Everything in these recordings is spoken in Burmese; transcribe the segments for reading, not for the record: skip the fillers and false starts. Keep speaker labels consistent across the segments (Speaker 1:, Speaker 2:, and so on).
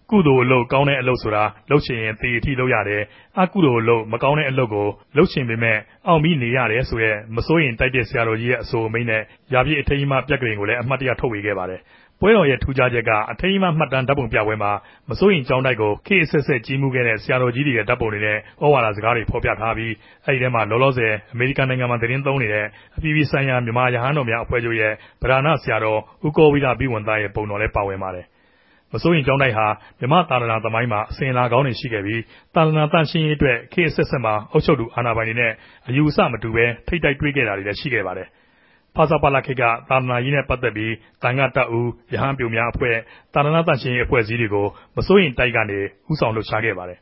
Speaker 1: ကုသိုလ်အလုပ်ကောင်းတဲ့အလုပ်ဆိုတာလုပ်ချင်ရင်သေအထိလုပ်ရတယ်အကုသိုလ်အလုပ်မကောင်းတဲ့အလုပ်ကိုလုပ်ချင်ပေမဲ့အောင်ပြီးနေရတယ်ဆိုရဲမစိုးရင်တိုက်တဲ့ဆရာတော်ကြီးရဲ့အဆိုအမိန့်နဲ့ရာပြည့်အထိမ်းအမှပြက်ကလေးကိုလည်းအမှတ်တရထုတ်ဝေခဲ့ပါတယ်ပွဲတော်ရဲ့ထူးခြားချက်ကအထိမ်းအမှတ်မှတ်တမ်းဓာတ်ပုံပြပွဲမှာမစိုးရင်ကျောင်းတိုက်ကိုခေတ်အဆက်ဆက်ကြီးမှုခဲ့တဲ့ဆရာတော်ကြီးတွေရဲ့ဓာတ်ပုံတွေနဲ့ဩဝါဒစကားတွေဖော်ပြထားပြီးအဲဒီထဲမှာလောလောဆယ်အမေရိကန်နိုင်ငံမှာသတင်းသုံးနေတဲ့အပြည်ပြည်ဆိုင်ရာမြန်မာရဟန်းတော်များအဖွဲ့ချုပ်ရဲ့ဗဒနာဆရာတော်ဦးကောဝိဒဘိဝန္တရဲ့ပုံတော်လည်းပါဝင်ပါတယ်မစိုးရင်ကျောင်းတိုက်ဟာမြမသာသနာသမိုင်းမှာအစဉ်အလာကောင်းတွေရှိခဲ့ပြီးသာသနာတန်ရှင်းရေးအတွက်ခေတ်အဆက်ဆက်မှာအုပ်ချုပ်သူအာဏာပိုင်တွေနဲ့အယူအဆမတူဘဲထိတ်တိုက်တွေ့ခဲ့တာတွေလည်းရှိခဲ့ပါတယ်ဖာစာပါလာခေတ်ကသာသနာရေးနဲ့ပတ်သက်ပြီးတန်ခါတပ်ဦးရဟန်းပြိုများအဖွဲ့သာသနာတန်ရှင်းရေးအဖွဲ့အစည်းတွေကိုမစိုးရင်တိုက်ကနေဥဆောင်လှုပ်ရှားခဲ့ပါတယ်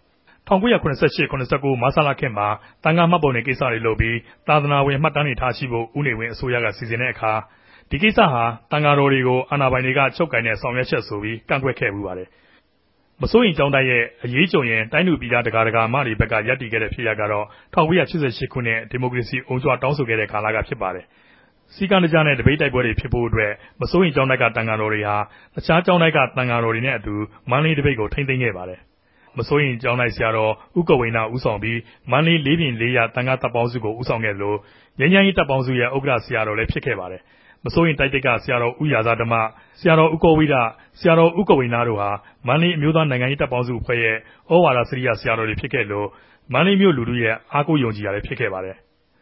Speaker 1: 1988-89မဆလာခေတ်မှာတန်ခါမှတ်ပုံတွေကိစ္စတွေလုပ်ပြီးသာသနာဝင်မှတ်တမ်းတွေထားရှိဖို့ဦးနေဝင်းအစိုးရကစီစဉ်တဲ့အခါဒီကိစ္စဟာတန်ခါတော်တွေကိုအာဏာပိုင်တွေကချုပ်ကိုင်တဲ့ဆောင်ရွက်ချက်ဆိုပြီးကန့်ကွက်ခဲ့မှုပါတယ်မစိုးရင်ကျောင်းတိုက်ရဲ့အရေးကြုံရင်တိုင်းသူပြည်သားတကာအမတွေဘက်ကရပ်တည်ခဲ့တဲ့ဖြစ်ရပ်ကတော့1988ခုနှစ်ဒီမိုကရေစီအုံကြွတောင်းဆိုခဲ့တဲ့ကာလကဖြစ်ပါတယ်စီကံတကြားနဲ့တပိတ်တိုက်ပွဲတွေဖြစ်ဖို့အတွက်မစိုးရင်ကျောင်းတိုက်ကတန်ခါတော်တွေဟာတခြားကျောင်းတိုက်ကတန်ခါတော်တွေနဲ့အတူမန္တလေးတပိတ်ကိုထိမ့်သိမ်းခဲ့ပါတယ်မစိုးရင်ကျောင်းတိုက်ဆရာတော်ဦးကဝိနာဦးဆောင်ပြီးမန္တလေးလေးပြင်လေးရတန်ခါတပ်ပေါင်းစုကိုဦးဆောင်ခဲ့လို့ငញ្ញမ်းရေးတပ်ပေါင်းစုရဲ့ဥက္ကဋ္ဌဆရာတော်လည်းဖြစ်ခဲ့ပါတယ်မစိုးရင်တိုက်တက်ကဆရာတော်ဦးရာဇဓမ္မဆရာတော်ဦးကောဝိဒဆရာတော်ဦးကဝိနာတို့ဟာမန္တလေးအမျိုးသားနိုင်ငံရေးတပ်ပေါင်းစုအဖွဲ့ရဲ့ဩဝါဒစရိယဆရာတော်တွေဖြစ်ခဲ့လို့မန္တလေးမြို့လူထုရဲ့အားကိုးယုံကြည်ရာလည်းဖြစ်ခဲ့ပါတယ်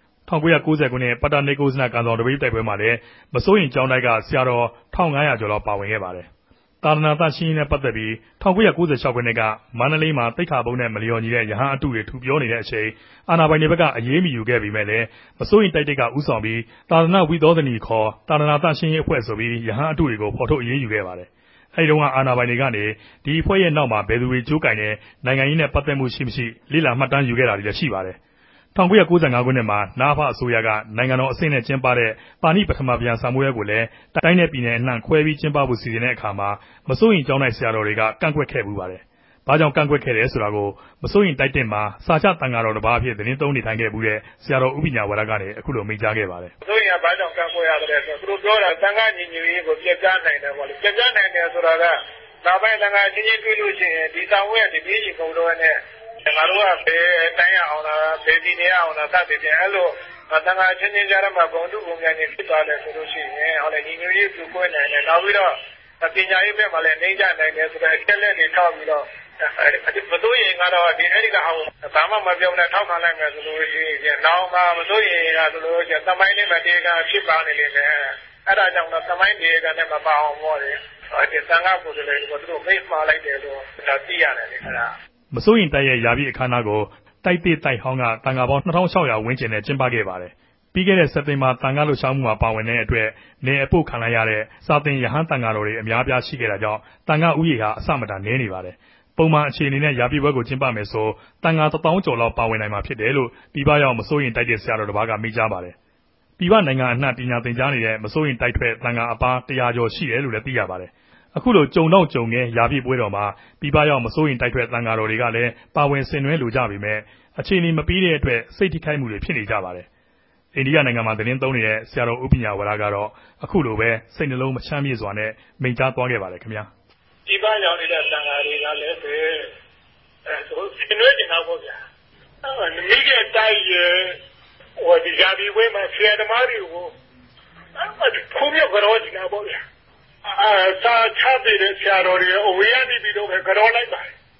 Speaker 1: 1990ခုနှစ်ပတ္တနေကုသနာကံဆောင်တပိတ်တိုက်ပွဲမှာလည်းမစိုးရင်ကျောင်းတိုက်ကဆရာတော်1500ကျော်လောက်ပါဝင်ခဲ့ပါတယ်သာသနာ့ရှင်းရေးနဲ့ပတ်သက်ပြီး1996ခုနှစ်ကမန္တလေးမှာတိတ်ခါပုံးနဲ့မလျော်ညီတဲ့ရဟန်းအတုတွေထူပြောနေတဲ့အချိန်အာဏာပိုင်တွေဘက်ကအရေးမယူခဲ့ပေမဲ့လည်းမစိုးရင်တိုက်ကဥဆောင်ပြီးသာသနာ့ဝိသောဒနီခေါ်သာသနာ့ရှင်းရေးအဖွဲ့ဆိုပြီးရဟန်းအတုတွေကိုဖော်ထုတ်အရေးယူခဲ့ပါတယ်အဲဒီတုန်းကအာဏာပိုင်တွေကနေဒီအဖွဲ့ရဲ့နောက်မှာဘယ်သူတွေကြိုးကင်နေနိုင်ငံရေးနဲ့ပတ်သက်မှုရှိမရှိလိလာမှတ်တမ်းယူခဲ့တာတွေလည်းရှိပါတယ်1995ခုနှစ်မှာနာဖအစိုးရကနိုင်ငံတော်အဆင့်နဲ့ကျင်းပတဲ့ပါဏိပထမဗျာစာမိုးရဲကိုလည်းတိုင်းနယ်ပြည်နယ်အနှံ့ခွဲပြီးကျင်းပဖို့စီစဉ်တဲ့အခါမှာမစိုးရင်ကျောင်းတိုက်ဆရာတော်တွေကကန့်ကွက်ခဲ့မှုပါတယ်။ဘာကြောင့်ကန့်ကွက်ခဲ့တယ်ဆိုတာကိုမစိုးရင်တိုက်တင်မှာစာချတန်ဃာတော်တစ်ပါးအဖြစ်သတင်းသုံးနေထိုင်ခဲ့မှုတဲ့ဆရာတော်ဥပညာဝရကနေအခုလိုမိန့်ကြားခဲ့ပါတယ်
Speaker 2: ။မစိုးရင်ကဘာကြောင့်ကန့်ကွက်ရတယ်ဆိုသူတို့ပြောတာသံဃာညီညွတ်ရေးကိုပြပြနိုင်တယ်ပေါ့လေ။ပြပြနိုင်တယ်ဆိုတာကနောက်ပိုင်းသံဃာချင်းချင်းတွေ့လို့ရှိရင်ဒီတောင်ဝဲဒီပြည်ကြီးကုန်တော့နဲ့ငါတို့ကဘယ်တိုင်းရအောင်လားဘယ်ပြည်နေရအောင်လားစသဖြင့်အဲ့လိုသံဃာချင်းချင်းကြားထဲမှာဂုဏ်တုဂုဏ်ဉာဏ်တွေဖြစ်သွားတယ်ဆိုလို့ရှိရင်ဟောလေညီညွတ်ရေးစုပွဲနိုင်တယ်နောက်ပြီးတော့ပညာရေးဘက်မှာလည်းနှိမ့်ချနိုင်တယ်ဆိုတော့အချက်လက်တွေထောက်ပြီးတော့မစိုးရင်ကတော့ဒီအဲ့ဒီကအောင်ဘာမှမပြောနဲ့ထောက်ခံလိုက်မယ်ဆိုလို့ရှိရင်နောက်မှမစိုးရင်ကဆိုလို့ရှိရင်သမိုင်းလေးမှာတေကဖြစ်ပါနေလိမ့်မယ်အဲ့ဒါကြောင့်တော့သမိုင်းတေကနဲ့မပါအောင်ပေါ့လေဒီသံဃာကိုယ်စားလှယ်တို့သူတို့မိတ်မှားလိုက်တယ်လို့ဒါသိရတယ်လေအဲ့ဒါ
Speaker 1: မစိုးရင်တိုက်ရဲ့ယာပြည့်အခမ်းအနားကိုတိုက်သစ်တိုက်ဟောင်းကတန်ဃာပေါင်း2600ဝန်းကျင်နဲ့ကျင်းပခဲ့ပါတယ်။ပြီးခဲ့တဲ့စက်တင်ဘာတန်ဃာလှူရှားမှုမှာပါဝင်တဲ့အတွက်နေအပုတ်ခံလိုက်ရတဲ့စာသင်ရဟန်းတန်ဃာတော်တွေအများအပြားရှိခဲ့တာကြောင့်တန်ဃာဥယေဟာအစမတန်နည်းနေပါတယ်။ပုံမှန်အခြေအနေနဲ့ယာပြည့်ပွဲကိုကျင်းပမယ်ဆိုတန်ဃာ1000ကျော်လောက်ပါဝင်နိုင်မှာဖြစ်တယ်လို့ပြည်ပရောက်မစိုးရင်တိုက်တဲ့ဆရာတော်တစ်ပါးကမိန့်ကြားပါတယ်။ပြည်ပနိုင်ငံအနှံ့ပညာသင်ကြားနေတဲ့မစိုးရင်တိုက်ထွက်တန်ဃာအပါ100ကျော်ရှိတယ်လို့လည်းသိရပါတယ်။အခုလိုကြုံတော့ကြုံငယ်ရာပြည့်ပွဲတော်မှာပြည်ပရောက်မစိုးရင်တိုက်ထွက်တန်ဃာတော်တွေကလည်းပါဝင်ဆင်နွှဲလိုကြပေမဲ့အခြေအနေမပြီးတဲ့အတွက်စိတ်ထိခိုက်မှုတွေဖြစ်နေကြပါတယ်။အိန္ဒိယနိုင်ငံမှာသတင်းသုံးနေတဲ့ဆရာတော်ဥပညာဝရကတော့အခုလိုပဲစိတ်နှလုံးမချမ်းမြေ့စွာနဲ့မိန့်ကြားသွားခဲ့ပါတယ်ခင်ဗျာ
Speaker 2: ။ပြည်ပရောက်နေတဲ့တန်ဃာတွေကလည်းဆင်နွှဲနေတာပေါ့ဗျာ။မိခဲ့တိုက်ရဲ့ဟိုဒီရာပြည့်ပွဲမှာဆရာသမားတွေကိုခုမြောက်ကြောနေတာပေါ့ဗျာ။စာချတဲ့ဆရာတော်တွေအဝေးကနေပြီးတော့ကြောလိုက်ပါတယ်